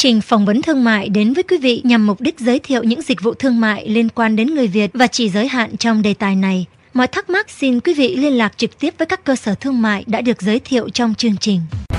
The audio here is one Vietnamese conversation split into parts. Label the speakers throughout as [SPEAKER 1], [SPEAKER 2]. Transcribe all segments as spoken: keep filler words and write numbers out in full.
[SPEAKER 1] trình phỏng vấn thương mại đến với quý vị nhằm mục đích giới thiệu những dịch vụ thương mại liên quan đến người Việt và chỉ giới hạn trong đề tài này. Mọi thắc mắc xin quý vị liên lạc trực tiếp với các cơ sở thương mại đã được giới thiệu trong chương trình.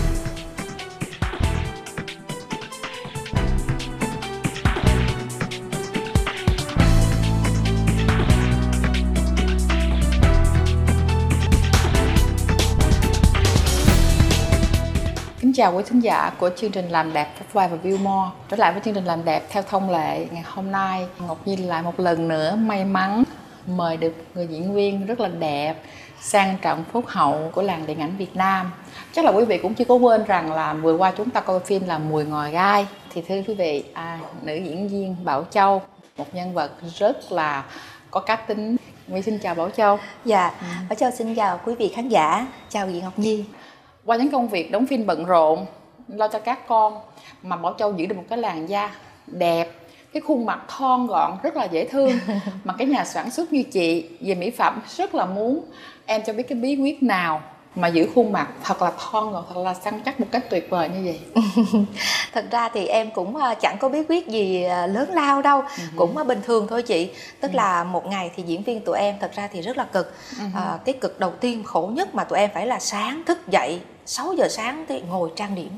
[SPEAKER 2] Chào quý thính giả của chương trình Làm Đẹp Vai và View More. Trở lại với chương trình Làm Đẹp theo thông lệ, ngày hôm nay Ngọc Nhi lại một lần nữa may mắn mời được người diễn viên rất là đẹp, sang trọng, phúc hậu của làng điện ảnh Việt Nam. Chắc là quý vị cũng chưa có quên rằng là vừa qua chúng ta coi phim là Mùi Ngò Gai. Thì thưa quý vị, à, nữ diễn viên Bảo Châu, một nhân vật rất là có cá tính. Nhi xin chào Bảo Châu.
[SPEAKER 3] Dạ, ừ. Bảo Châu xin chào quý vị khán giả, chào chị Ngọc Nhi.
[SPEAKER 2] Qua những công việc đóng phim bận rộn, lo cho các con, mà Bảo Châu giữ được một cái làn da đẹp, cái khuôn mặt thon gọn rất là dễ thương. Mà cái nhà sản xuất như chị về mỹ phẩm rất là muốn em cho biết cái bí quyết nào mà giữ khuôn mặt thật là thon gọn, thật là săn chắc một cách tuyệt vời như vậy.
[SPEAKER 3] Thật ra thì em cũng chẳng có bí quyết gì lớn lao đâu, uh-huh. cũng bình thường thôi chị. Tức uh-huh. là một ngày thì diễn viên tụi em thật ra thì rất là cực. uh-huh. à, Cái cực đầu tiên khổ nhất mà tụi em phải là sáng thức dậy sáu giờ sáng thì ngồi trang điểm.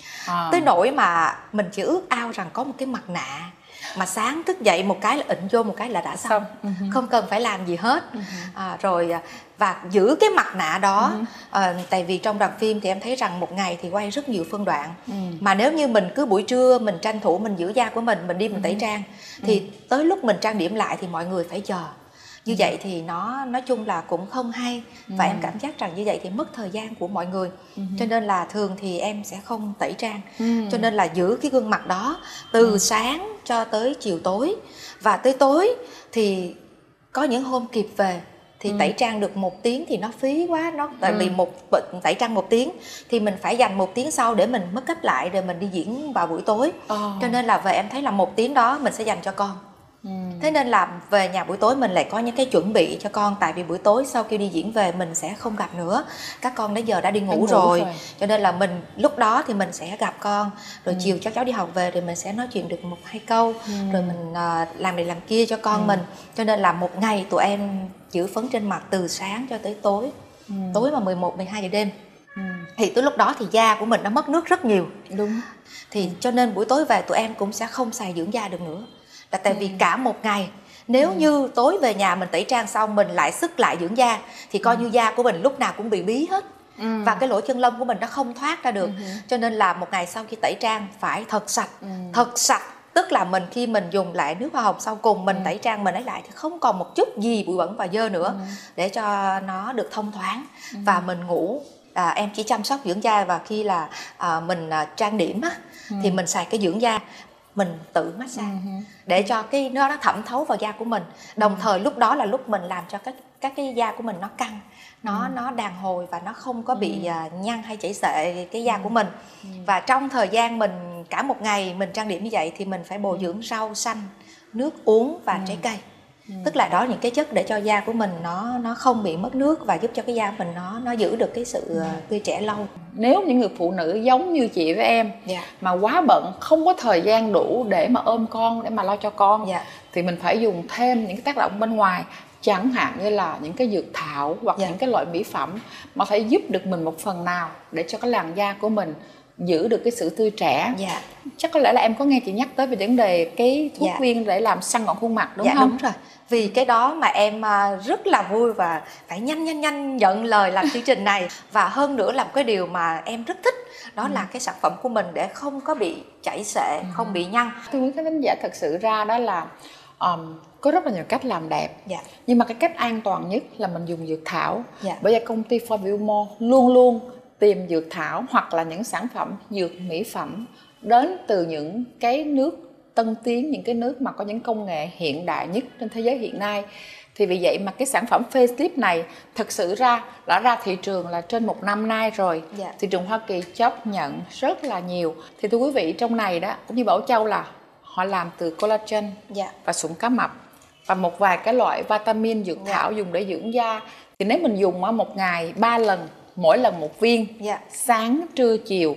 [SPEAKER 3] à. Tới nỗi mà mình chỉ ước ao rằng có một cái mặt nạ mà sáng thức dậy một cái là ịn vô một cái là đã xong, uh-huh. không cần phải làm gì hết. uh-huh. à, Rồi và giữ cái mặt nạ đó. uh-huh. à, Tại vì trong đoàn phim thì em thấy rằng một ngày thì quay rất nhiều phân đoạn. uh-huh. Mà nếu như mình cứ buổi trưa mình tranh thủ mình giữ da của mình, mình đi mình uh-huh. tẩy trang, thì uh-huh. tới lúc mình trang điểm lại thì mọi người phải chờ. Như ừ. vậy thì nó nói chung là cũng không hay. ừ. Và em cảm giác rằng như vậy thì mất thời gian của mọi người. ừ. Cho nên là thường thì em sẽ không tẩy trang. ừ. Cho nên là giữ cái gương mặt đó từ ừ. sáng cho tới chiều tối. Và tới tối thì có những hôm kịp về thì ừ. tẩy trang được một tiếng thì nó phí quá. nó Tại ừ. vì một tẩy trang một tiếng thì mình phải dành một tiếng sau để mình make up lại, rồi mình đi diễn vào buổi tối. ừ. Cho nên là về em thấy là một tiếng đó mình sẽ dành cho con. Ừ. Thế nên là về nhà buổi tối mình lại có những cái chuẩn bị cho con. Tại vì buổi tối sau khi đi diễn về mình sẽ không gặp nữa. Các con đến giờ đã đi ngủ, ngủ rồi. rồi Cho nên là mình lúc đó thì mình sẽ gặp con. Rồi ừ. chiều cháu cháu đi học về thì mình sẽ nói chuyện được một hai câu. ừ. Rồi mình uh, làm này làm kia cho con ừ. mình. Cho nên là một ngày tụi em giữ phấn trên mặt từ sáng cho tới tối. ừ. Tối mà mười một, mười hai giờ đêm. ừ. Thì tới lúc đó thì da của mình nó mất nước rất nhiều. Đúng. Thì ừ. cho nên buổi tối về tụi em cũng sẽ không xài dưỡng da được nữa. Là tại ừ. vì cả một ngày nếu ừ. như tối về nhà mình tẩy trang xong mình lại sức lại dưỡng da thì coi ừ. như da của mình lúc nào cũng bị bí hết. ừ. Và cái lỗ chân lông của mình nó không thoát ra được. ừ. Cho nên là một ngày sau khi tẩy trang phải thật sạch. ừ. Thật sạch tức là mình khi mình dùng lại nước hoa hồng sau cùng mình ừ. tẩy trang mình lấy lại thì không còn một chút gì bụi bẩn và dơ nữa. ừ. Để cho nó được thông thoáng. ừ. Và mình ngủ. À, em chỉ chăm sóc dưỡng da và khi là à, mình à, trang điểm á, ừ. thì mình xài cái dưỡng da mình tự massage uh-huh. để cho cái nó nó thẩm thấu vào da của mình. Đồng uh-huh. thời lúc đó là lúc mình làm cho các các cái da của mình nó căng, nó uh-huh. nó đàn hồi và nó không có bị uh-huh. uh, nhăn hay chảy xệ cái da uh-huh. của mình. uh-huh. Và trong thời gian mình cả một ngày mình trang điểm như vậy thì mình phải bồi dưỡng rau xanh, nước uống và uh-huh. trái cây. Ừ. Tức là đó những cái chất để cho da của mình nó nó không bị mất nước và giúp cho cái da của mình nó nó giữ được cái sự ừ. tươi trẻ lâu.
[SPEAKER 2] Nếu những người phụ nữ giống như chị với em yeah. mà quá bận không có thời gian đủ để mà ôm con, để mà lo cho con yeah. thì mình phải dùng thêm những cái tác động bên ngoài, chẳng hạn như là những cái dược thảo hoặc yeah. những cái loại mỹ phẩm mà phải giúp được mình một phần nào để cho cái làn da của mình giữ được cái sự tươi trẻ. Dạ. Chắc có lẽ là em có nghe chị nhắc tới về vấn đề cái thuốc dạ. viên để làm săn gọn khuôn mặt đúng
[SPEAKER 3] dạ,
[SPEAKER 2] không?
[SPEAKER 3] Đúng rồi. Vì cái đó mà em rất là vui và phải nhanh nhanh nhanh nhận lời làm chương trình này. Và hơn nữa là một cái điều mà em rất thích, đó ừ. là cái sản phẩm của mình để không có bị chảy xệ, ừ. không bị nhăn.
[SPEAKER 2] Tôi muốn các khán giả thật sự ra đó là um, có rất là nhiều cách làm đẹp. Dạ. Nhưng mà cái cách an toàn nhất là mình dùng dược thảo. Dạ. Bởi vậy công ty Forvimo luôn luôn tìm dược thảo hoặc là những sản phẩm dược mỹ phẩm đến từ những cái nước tân tiến, những cái nước mà có những công nghệ hiện đại nhất trên thế giới hiện nay. Thì vì vậy mà cái sản phẩm facelift này thực sự ra đã ra thị trường là trên một năm nay rồi. Dạ. Thị trường Hoa Kỳ chấp nhận rất là nhiều. Thì thưa quý vị, trong này đó cũng như Bảo Châu là họ làm từ collagen dạ. và sụn cá mập và một vài cái loại vitamin dược thảo dạ. dùng để dưỡng da. Thì nếu mình dùng ở một ngày ba lần, mỗi lần một viên, dạ. sáng, trưa, chiều,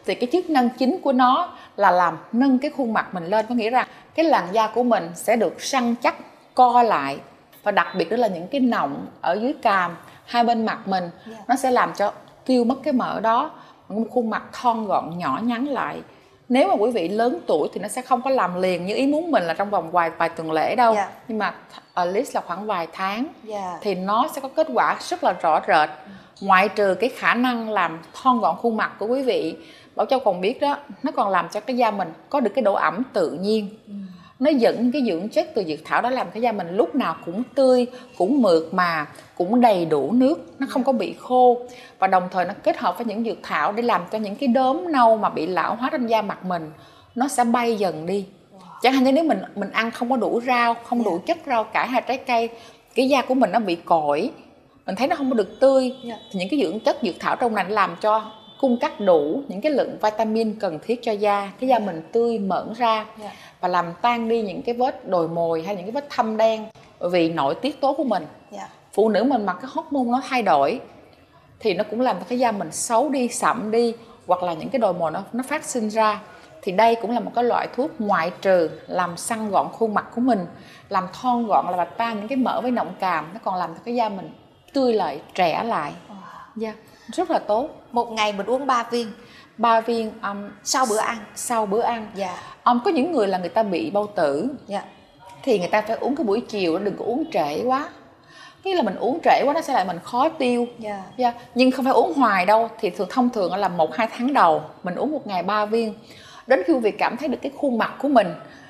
[SPEAKER 2] thì cái chức năng chính của nó là làm nâng cái khuôn mặt mình lên. Có nghĩa rằng cái làn da của mình sẽ được săn chắc, co lại. Và đặc biệt đó là những cái nọng ở dưới cằm, hai bên mặt mình, yeah. nó sẽ làm cho tiêu mất cái mỡ đó. Một khuôn mặt thon gọn, nhỏ nhắn lại. Nếu mà quý vị lớn tuổi thì nó sẽ không có làm liền như ý muốn mình là trong vòng vài vài tuần lễ đâu, yeah. nhưng mà at least là khoảng vài tháng, yeah. thì nó sẽ có kết quả rất là rõ rệt. ừ. Ngoại trừ cái khả năng làm thon gọn khuôn mặt của quý vị, Bảo Châu còn biết đó, nó còn làm cho cái da mình có được cái độ ẩm tự nhiên. ừ. Nó dẫn cái dưỡng chất từ dược thảo đó làm cái da mình lúc nào cũng tươi, cũng mượt mà, cũng đầy đủ nước, nó không có bị khô. Và đồng thời nó kết hợp với những dược thảo để làm cho những cái đốm nâu mà bị lão hóa trên da mặt mình nó sẽ bay dần đi. Chẳng hạn như nếu mình mình ăn không có đủ rau, không đủ chất rau cải hay trái cây, cái da của mình nó bị cỗi, mình thấy nó không có được tươi, thì những cái dưỡng chất dược thảo trong này làm cho cung cấp đủ những cái lượng vitamin cần thiết cho da, cái da mình tươi mởn ra, và làm tan đi những cái vết đồi mồi hay những cái vết thâm đen vì nội tiết tố của mình. yeah. Phụ nữ mình mà cái hormone nó thay đổi thì nó cũng làm cho cái da mình xấu đi, sậm đi, hoặc là những cái đồi mồi nó, nó phát sinh ra. Thì đây cũng là một cái loại thuốc ngoại trừ làm săn gọn khuôn mặt của mình, làm thon gọn là và tan những cái mỡ với nọng càm, nó còn làm cho cái da mình tươi lại, trẻ lại. wow. yeah. Rất là tốt.
[SPEAKER 3] Một ngày mình uống ba viên.
[SPEAKER 2] Ba viên um,
[SPEAKER 3] sau bữa ăn.
[SPEAKER 2] Sau bữa ăn.
[SPEAKER 3] Dạ.
[SPEAKER 2] Um, có những người là người ta bị bao tử.
[SPEAKER 3] Dạ.
[SPEAKER 2] Thì người ta phải uống cái buổi chiều, đừng có uống trễ quá. Nghĩa là mình uống trễ quá nó sẽ lại mình khó tiêu.
[SPEAKER 3] Dạ.
[SPEAKER 2] Yeah. Nhưng không phải uống hoài đâu. Thì thường thông thường là một hai tháng đầu mình uống một ngày ba viên. Đến khi quý vị cảm thấy được cái khuôn mặt của mình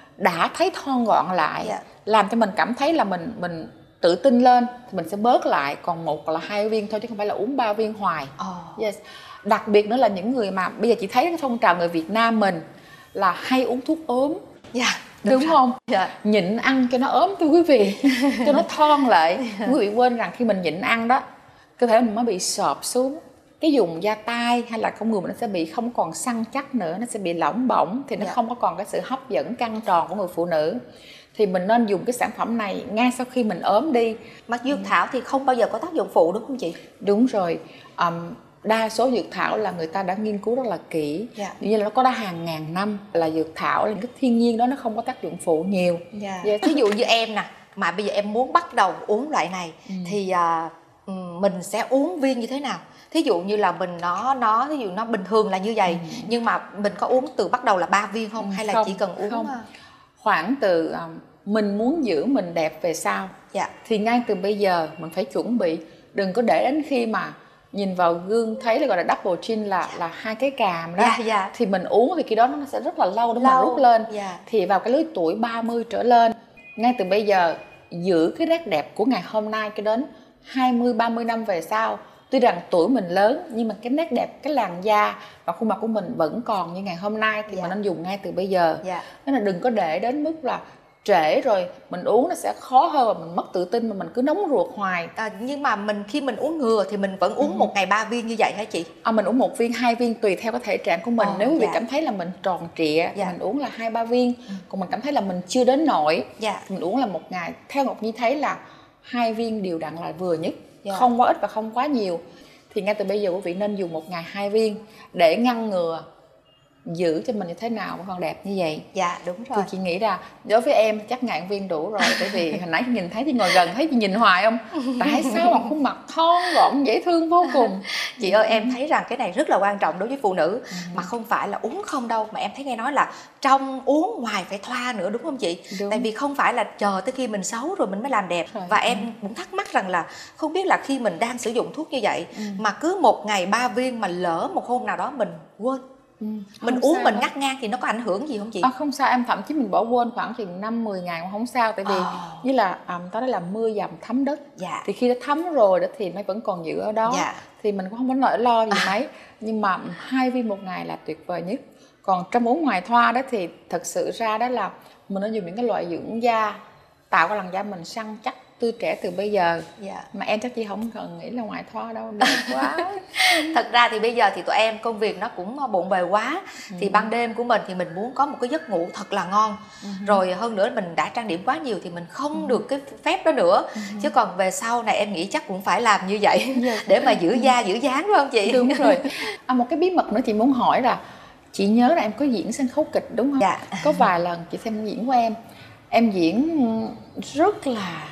[SPEAKER 2] đã thấy thon gọn lại, dạ. làm cho mình cảm thấy là mình mình tự tin lên, thì mình sẽ bớt lại còn một hoặc là hai viên thôi, chứ không phải là uống ba viên hoài.
[SPEAKER 3] oh.
[SPEAKER 2] Yes. Đặc biệt nữa là những người mà bây giờ chị thấy cái phong trào người Việt Nam mình là hay uống thuốc ốm.
[SPEAKER 3] Dạ,
[SPEAKER 2] đúng, đúng không?
[SPEAKER 3] Dạ.
[SPEAKER 2] Nhịn ăn cho nó ốm thưa quý vị, cho nó thon lại. Quý vị quên rằng khi mình nhịn ăn đó, cơ thể mình mới bị sọp xuống. Cái vùng da tai hay là con người mình nó sẽ bị không còn săn chắc nữa, nó sẽ bị lỏng bỏng, thì nó dạ. không có còn cái sự hấp dẫn căng tròn của người phụ nữ. Thì mình nên dùng cái sản phẩm này ngay sau khi mình ốm đi.
[SPEAKER 3] Mà dược thảo thì không bao giờ có tác dụng phụ đúng không chị?
[SPEAKER 2] Đúng rồi. Um, đa số dược thảo là người ta đã nghiên cứu rất là kỹ. yeah. Như là nó có đã hàng ngàn năm là dược thảo, là những cái thiên nhiên đó, nó không có tác dụng phụ nhiều.
[SPEAKER 3] yeah. Yeah. Thí dụ như em nè, mà bây giờ em muốn bắt đầu uống loại này ừ. thì uh, mình sẽ uống viên như thế nào? Thí dụ như là mình nó nó thí dụ nó bình thường là như vậy, ừ. nhưng mà mình có uống từ bắt đầu là ba viên không, ừ, hay là không, chỉ cần uống không.
[SPEAKER 2] Khoảng từ um, mình muốn giữ mình đẹp về sau,
[SPEAKER 3] dạ.
[SPEAKER 2] thì ngay từ bây giờ mình phải chuẩn bị, đừng có để đến khi mà nhìn vào gương thấy là gọi là double chin, là là hai cái càm đó,
[SPEAKER 3] dạ, dạ.
[SPEAKER 2] thì mình uống thì khi đó nó sẽ rất là lâu để mà rút lên.
[SPEAKER 3] dạ.
[SPEAKER 2] Thì vào cái lứa tuổi ba mươi trở lên, ngay từ bây giờ giữ cái nét đẹp của ngày hôm nay cho đến hai mươi ba mươi năm về sau. Tuy rằng tuổi mình lớn nhưng mà cái nét đẹp, cái làn da và khuôn mặt của mình vẫn còn như ngày hôm nay, thì dạ. mình nên dùng ngay từ bây giờ.
[SPEAKER 3] dạ.
[SPEAKER 2] Nên là đừng có để đến mức là trễ rồi mình uống nó sẽ khó hơn và mình mất tự tin mà mình cứ nóng ruột hoài.
[SPEAKER 3] À, nhưng mà mình khi mình uống ngừa thì mình vẫn uống ừ. một ngày ba viên như vậy hả chị?
[SPEAKER 2] À, mình uống một viên, hai viên tùy theo cái thể trạng của mình. Ờ, Nếu quý vị dạ. cảm thấy là mình tròn trịa dạ. mình uống là hai ba viên. ừ. Còn mình cảm thấy là mình chưa đến nỗi
[SPEAKER 3] dạ.
[SPEAKER 2] thì mình uống là một ngày. Theo Ngọc Nhi thấy là hai viên đều đặn là vừa nhất,
[SPEAKER 3] dạ.
[SPEAKER 2] không quá ít và không quá nhiều. Thì ngay từ bây giờ quý vị nên dùng một ngày hai viên để ngăn ngừa, giữ cho mình như thế nào mà còn đẹp như vậy.
[SPEAKER 3] Dạ đúng rồi.
[SPEAKER 2] Thì chị nghĩ là đối với em chắc ngàn viên đủ rồi. Bởi vì hồi nãy nhìn thấy chị ngồi gần thấy chị nhìn hoài không, tại sao mà khuôn mặt thon gọn dễ thương vô cùng.
[SPEAKER 3] Chị ơi, em thấy rằng cái này rất là quan trọng đối với phụ nữ. ừ. Mà không phải là uống không đâu, mà em thấy nghe nói là trong uống ngoài phải thoa nữa, đúng không chị? Đúng. Tại vì không phải là chờ tới khi mình xấu rồi mình mới làm đẹp. Rồi. Và ừ. em cũng thắc mắc rằng là không biết là khi mình đang sử dụng thuốc như vậy, ừ. mà cứ một ngày ba viên mà lỡ một hôm nào đó mình quên, Ừ, mình uống mình ngắt ngang thì nó có ảnh hưởng gì không chị?
[SPEAKER 2] À, không sao em, thậm chí mình bỏ quên khoảng chừng năm mười ngày cũng không sao. Tại vì oh. như là um, tao nói là mưa dầm thấm đất,
[SPEAKER 3] dạ.
[SPEAKER 2] thì khi nó thấm rồi đó thì nó vẫn còn giữ ở đó,
[SPEAKER 3] dạ.
[SPEAKER 2] thì mình cũng không có nỗi lo gì à. mấy. Nhưng mà hai viên một ngày là tuyệt vời nhất. Còn trong uống ngoài thoa đó thì thật sự ra đó là mình nên dùng những cái loại dưỡng da tạo cái làn da mình săn chắc, tươi trẻ từ bây giờ.
[SPEAKER 3] dạ.
[SPEAKER 2] Mà em chắc chị không cần nghĩ là ngoại thoa đâu, đẹp quá.
[SPEAKER 3] Thật ra thì bây giờ thì tụi em công việc nó cũng bộn bề quá, ừ. thì ban đêm của mình thì mình muốn có một cái giấc ngủ thật là ngon, ừ. rồi hơn nữa mình đã trang điểm quá nhiều thì mình không ừ. được cái phép đó nữa, ừ. chứ còn về sau này em nghĩ chắc cũng phải làm như vậy để mà giữ da giữ dáng, đúng không chị?
[SPEAKER 2] Đúng rồi. À, một cái bí mật nữa chị muốn hỏi là chị nhớ là em có diễn sân khấu kịch đúng không?
[SPEAKER 3] Dạ.
[SPEAKER 2] Có vài lần chị xem diễn của em, em diễn rất là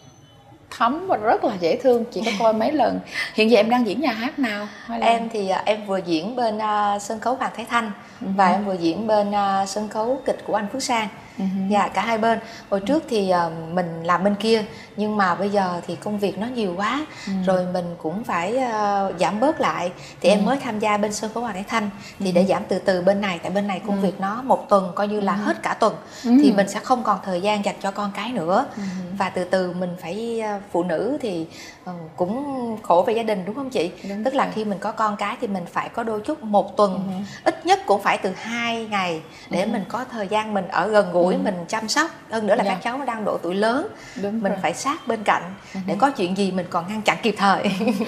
[SPEAKER 2] thấm và rất là dễ thương. Chị có coi mấy lần. Hiện giờ em đang diễn nhà hát nào? Hay là...
[SPEAKER 3] Em thì em vừa diễn bên uh, sân khấu Hoàng Thái Thanh uh-huh. và em vừa diễn bên uh, sân khấu kịch của anh Phước Sang. Uh-huh. Dạ, cả hai bên. Hồi trước thì uh, mình làm bên kia, nhưng mà bây giờ thì công việc nó nhiều quá, uh-huh. rồi mình cũng phải uh, giảm bớt lại. Thì uh-huh. em mới tham gia bên sân khấu Hoàng Thái Thanh. Thì uh-huh. để giảm từ từ bên này, tại bên này công uh-huh. việc nó một tuần coi như là uh-huh. hết cả tuần, uh-huh. thì mình sẽ không còn thời gian dành cho con cái nữa. Uh-huh. Và từ từ mình phải uh, phụ nữ thì uh, cũng khổ về gia đình đúng không chị? Đúng. Tức là khi mình có con cái thì mình phải có đôi chút một tuần, uh-huh. ít nhất cũng phải từ hai ngày để uh-huh. mình có thời gian mình ở gần gũi, uh-huh. mình chăm sóc. Hơn nữa là yeah. các cháu nó đang độ tuổi lớn, đúng mình rồi. Phải sát bên cạnh uh-huh. để có chuyện gì mình còn ngăn chặn kịp thời.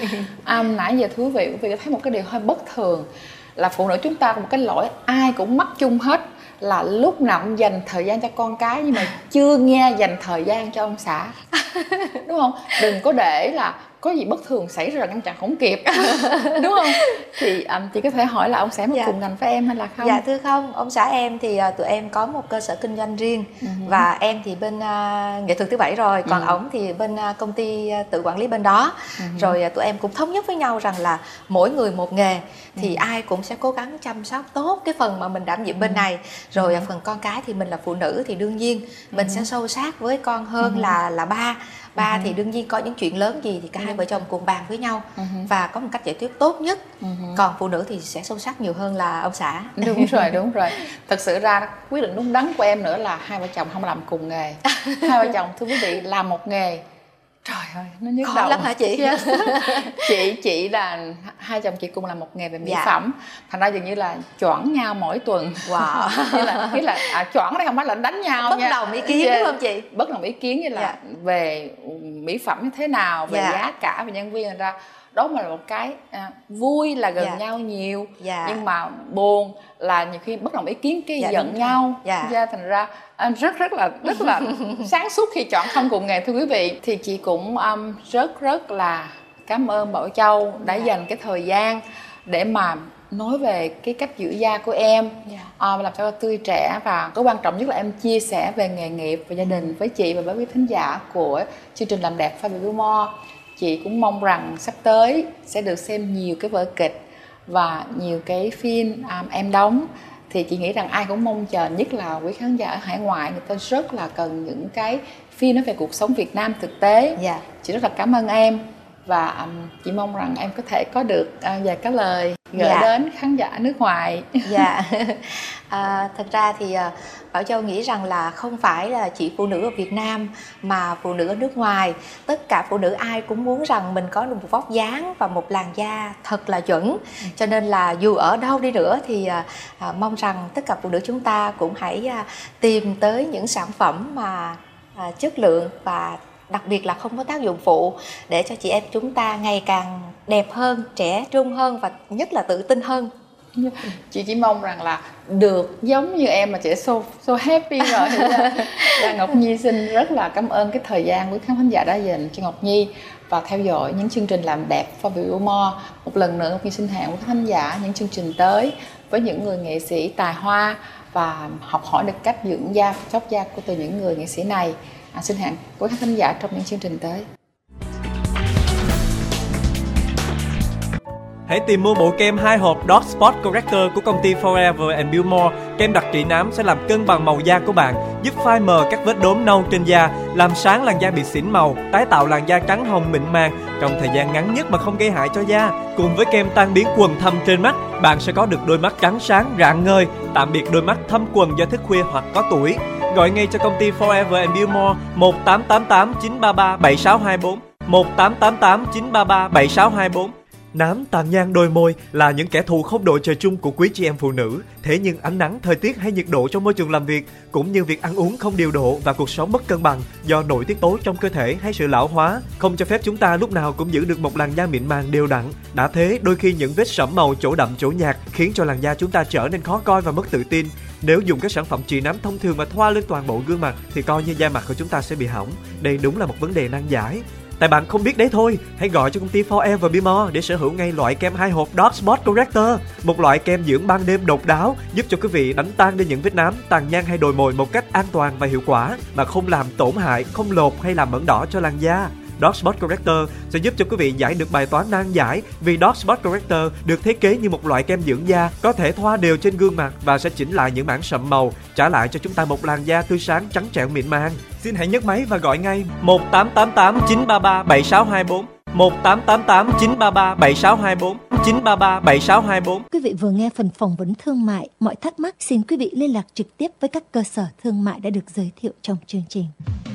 [SPEAKER 2] À, nãy giờ thú vị, vì thấy một cái điều hơi bất thường là phụ nữ chúng ta có một cái lỗi ai cũng mắc chung hết, là lúc nào cũng dành thời gian cho con cái nhưng mà chưa nghe dành thời gian cho ông xã. Đúng không? Đừng có để là có gì bất thường xảy ra ngăn chặn không kịp. Đúng không? Thì um, chị có thể hỏi là ông xã có dạ. cùng ngành với em hay là không?
[SPEAKER 3] Dạ thưa không, ông xã em thì uh, tụi em có một cơ sở kinh doanh riêng, uh-huh. và em thì bên uh, nghệ thuật thứ bảy rồi, còn uh-huh. ổng thì bên uh, công ty uh, tự quản lý bên đó. Uh-huh. Rồi uh, tụi em cũng thống nhất với nhau rằng là mỗi người một nghề, thì uh-huh. ai cũng sẽ cố gắng chăm sóc tốt cái phần mà mình đảm nhiệm uh-huh. bên này. Rồi uh, phần con cái thì mình là phụ nữ thì đương nhiên uh-huh. mình sẽ sâu sát với con hơn uh-huh. là là ba. Ba uh-huh. thì đương nhiên có những chuyện lớn gì thì cả uh-huh. hai vợ chồng cùng bàn với nhau uh-huh. và có một cách giải quyết tốt nhất. Uh-huh. Còn phụ nữ thì sẽ sâu sắc nhiều hơn là ông xã.
[SPEAKER 2] Đúng rồi, đúng rồi. Thật sự ra quyết định đúng đắn của em nữa là hai vợ chồng không làm cùng nghề. Hai vợ chồng thưa quý vị làm một nghề. Trời ơi, nó nhức
[SPEAKER 3] khó
[SPEAKER 2] đầu
[SPEAKER 3] lắm hả chị?
[SPEAKER 2] Yes. chị chị là hai chồng chị cùng làm một nghề về mỹ dạ. phẩm, thành ra dường như là choảng nhau mỗi tuần.
[SPEAKER 3] Wow.
[SPEAKER 2] Nghĩa là nghĩa là à, choảng đây không phải là đánh nhau
[SPEAKER 3] bất
[SPEAKER 2] nha.
[SPEAKER 3] đồng ý kiến yeah. đúng không chị?
[SPEAKER 2] Bất đồng ý kiến như là dạ. về mỹ phẩm như thế nào, về dạ. giá cả, về nhân viên, thành ra đó mà là một cái à, vui là gần dạ. nhau nhiều, dạ. nhưng mà buồn là nhiều khi bất đồng ý kiến cái dạ, giận nhau, dạ. Ra thành ra anh rất rất là rất là sáng suốt khi chọn không cùng nghề thưa quý vị. Thì chị cũng um, rất rất là cảm ơn Bảo Châu đã dạ. dành cái thời gian để mà nói về cái cách giữ da của em, yeah. uh, làm sao tươi trẻ, và cái quan trọng nhất là em chia sẻ về nghề nghiệp và gia đình với chị và với quý thính giả của chương trình Làm Đẹp Faber Wilmore. Chị cũng mong rằng sắp tới sẽ được xem nhiều cái vở kịch và nhiều cái phim um, em đóng. Thì chị nghĩ rằng ai cũng mong chờ, nhất là quý khán giả ở hải ngoại, người ta rất là cần những cái phim nói về cuộc sống Việt Nam thực tế. Yeah. Chị rất là cảm ơn em, và um, chị mong rằng em có thể có được uh, vài cái lời gửi dạ. đến khán giả nước ngoài.
[SPEAKER 3] Dạ. À, thật ra thì uh, Bảo Châu nghĩ rằng là không phải là chỉ phụ nữ ở Việt Nam mà phụ nữ ở nước ngoài, tất cả phụ nữ ai cũng muốn rằng mình có được một vóc dáng và một làn da thật là chuẩn. Ừ. Cho nên là dù ở đâu đi nữa thì uh, uh, mong rằng tất cả phụ nữ chúng ta cũng hãy uh, tìm tới những sản phẩm mà uh, chất lượng và đặc biệt là không có tác dụng phụ, để cho chị em chúng ta ngày càng đẹp hơn, trẻ trung hơn và nhất là tự tin hơn.
[SPEAKER 2] Chị chỉ mong rằng là được giống như em mà chị so, so happy rồi. Là Ngọc Nhi xin rất là cảm ơn cái thời gian quý khán giả đã dành cho Ngọc Nhi và theo dõi những chương trình Làm Đẹp Faber Wilmore. Một lần nữa Ngọc Nhi xin hẹn quý khán giả những chương trình tới với những người nghệ sĩ tài hoa và học hỏi được cách dưỡng da, chóc da của từ những người nghệ sĩ này. À, xin hẹn quý khán giả trong những chương trình tới.
[SPEAKER 4] Hãy tìm mua bộ kem hai hộp Dark Spot Corrector của công ty Forever and Wilmore. Kem đặc trị nám sẽ làm cân bằng màu da của bạn, giúp phai mờ các vết đốm nâu trên da, làm sáng làn da bị xỉn màu, tái tạo làn da trắng hồng mịn màng trong thời gian ngắn nhất mà không gây hại cho da. Cùng với kem tan biến quầng thâm trên mắt, bạn sẽ có được đôi mắt trắng sáng rạng ngời, tạm biệt đôi mắt thâm quầng do thức khuya hoặc có tuổi. Gọi ngay cho công ty Forever and Wilmore một tám tám tám chín ba ba bảy sáu hai bốn, một tám tám tám chín ba ba bảy sáu hai bốn. Nám, tàn nhang đôi môi là những kẻ thù không đội trời chung của quý chị em phụ nữ. Thế nhưng ánh nắng, thời tiết hay nhiệt độ trong môi trường làm việc, cũng như việc ăn uống không điều độ và cuộc sống mất cân bằng do nội tiết tố trong cơ thể hay sự lão hóa, không cho phép chúng ta lúc nào cũng giữ được một làn da mịn màng đều đặn. Đã thế, đôi khi những vết sẫm màu chỗ đậm chỗ nhạt khiến cho làn da chúng ta trở nên khó coi và mất tự tin. Nếu dùng các sản phẩm trị nám thông thường mà thoa lên toàn bộ gương mặt thì coi như da mặt của chúng ta sẽ bị hỏng. Đây đúng là một vấn đề nan giải. Tại bạn không biết đấy thôi, hãy gọi cho công ty Forever Be More để sở hữu ngay loại kem hai hộp Dark Spot Corrector, một loại kem dưỡng ban đêm độc đáo giúp cho quý vị đánh tan đi những vết nám, tàn nhang hay đồi mồi một cách an toàn và hiệu quả mà không làm tổn hại, không lột hay làm mẩn đỏ cho làn da. Dark Spot Corrector sẽ giúp cho quý vị giải được bài toán nan giải, vì Dark Spot Corrector được thiết kế như một loại kem dưỡng da có thể thoa đều trên gương mặt và sẽ chỉnh lại những mảng sậm màu, trả lại cho chúng ta một làn da tươi sáng, trắng trẻo, mịn màng. Xin hãy nhấc máy và gọi ngay một tám tám tám chín ba ba bảy sáu hai bốn, một tám tám tám chín ba ba bảy sáu hai bốn, chín ba ba bảy sáu hai bốn.
[SPEAKER 1] Quý vị vừa nghe phần phỏng vấn thương mại. Mọi thắc mắc xin quý vị liên lạc trực tiếp với các cơ sở thương mại đã được giới thiệu trong chương trình.